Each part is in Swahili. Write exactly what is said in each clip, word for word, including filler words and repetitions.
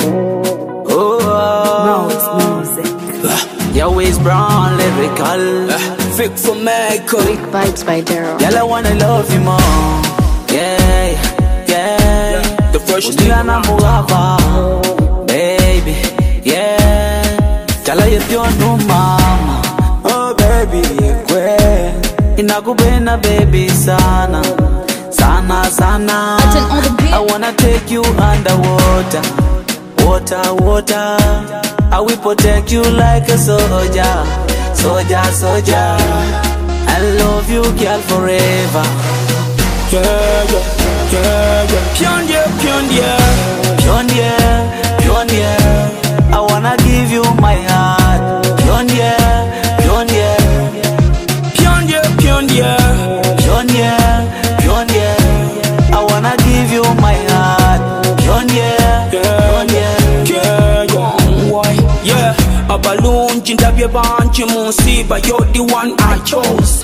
Oh, Rhodes Music. your ways brown, lyrical. Vic for Michael. Big Vibes by Daryl. Girl, I wanna love you more. Yeah, yeah. The first thing. Udilana mugaba, baby. Yeah. Girl, I feel no mama. Oh, baby, yeah. Inakupenda baby sana, sana sana. I wanna take you underwater, water, water. I will protect you like a soldier, soldier, soldier. I love you, girl, forever. Yeah, yeah, yeah, yeah. Pionnier, pionnier, pionnier, pionnier. I wanna give you my heart, pionnier, pionnier, pionnier, pionnier, pionnier, pionnier. I wanna give you my heart, pionnier, pionnier. yeah, yeah. Why? Yeah, a balloon, jindabye banchi musiba, you're the one I chose.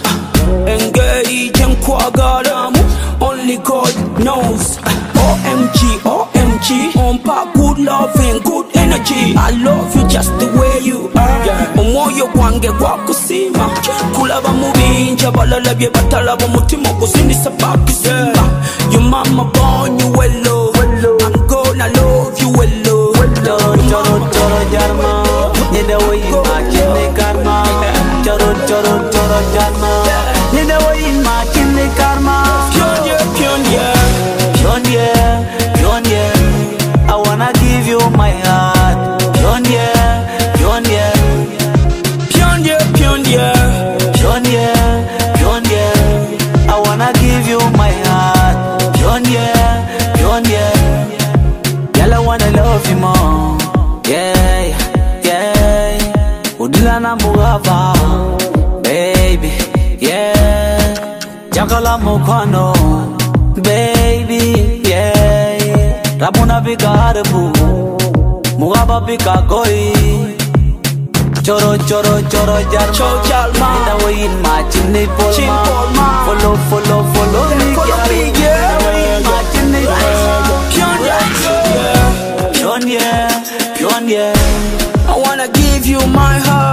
Engage and kwagaramu, only God knows. O M G, O M G, on pa good loving, good energy. I love you just the way you are. Omoyo kwange kwa kusima, kulaba mubinja balalabye batalaba mutima kusindisa bakisima. Your mama born you well love, I'm gonna love you well love. Choro choro choro jarma, nida wo ima kine karma. Choro choro choro jarma, nida wo ima kine karma. Pionnier, pionnier, pionnier, pionnier. I wanna give you my heart, pionnier, pionnier, pionnier, pionnier, pionnier, pionnier. I wanna give you my heart, pionnier, pionnier. Girl, I wanna love you more. Yeah, yeah. Udilana mugaba, baby. Yeah. Jakala mukwano, baby. Yeah. Rabuna bika harbu, mugaba bika koi. Choro choro choro jarma, choro jarma. Nida wo in ma chini polma. Follow follow follow me, follow me, yeah. Nida wo in ma chini polma. Pionnier, Pionnier, pionnier. I wanna give you my heart.